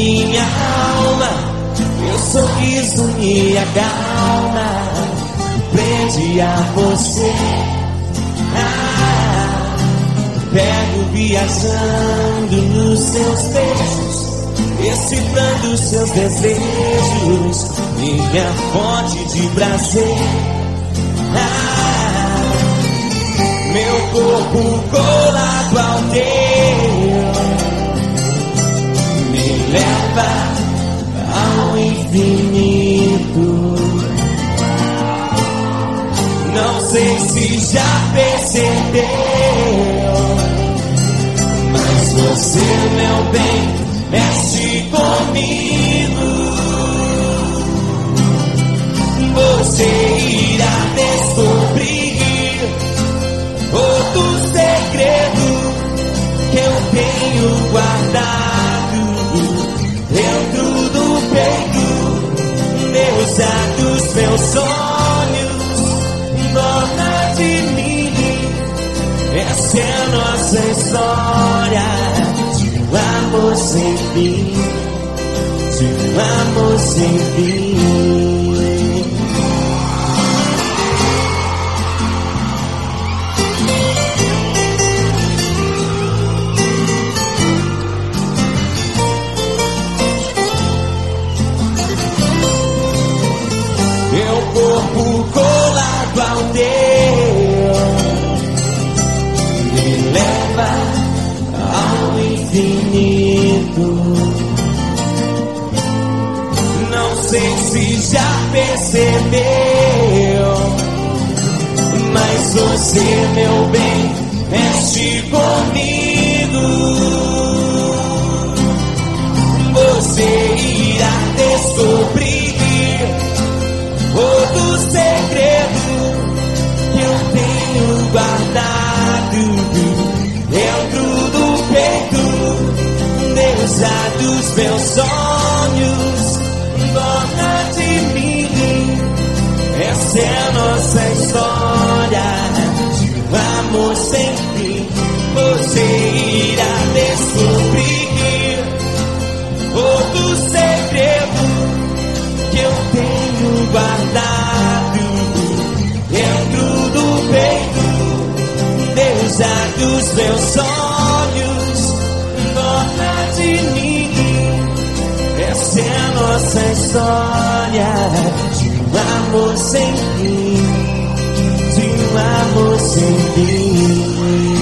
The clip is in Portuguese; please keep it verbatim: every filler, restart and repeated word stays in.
minha alma, meu sorriso me acalma, prende a você. Ah, pego viajando nos seus beijos, excitando seus desejos, minha fonte de prazer. Ah, meu corpo colado ao teu me leva ao infinito. Não sei se já percebeu, mas você, meu bem, mexe comigo. Você irá descobrir outro segredo que eu tenho guardado dentro do peito. Meus atos, meus sonhos, dona de mim. Essa é a nossa história de um amor sem fim, de um amor sem fim. Meu corpo colado ao teu me leva ao infinito. Não sei se já percebeu, mas você, meu bem, mexe comigo. Você irá descobrir outro segredo que eu tenho guardado dentro do peito. Deus há dos meus sonhos, dona de mim. Essa é a nossa história de um amor sem fim. Você irá descobrir outro segredo que eu tenho guardado dentro do peito. Deus há dos meus sonhos, dona de mim. Essa é a nossa história de um amor sem fim, de um amor sem fim.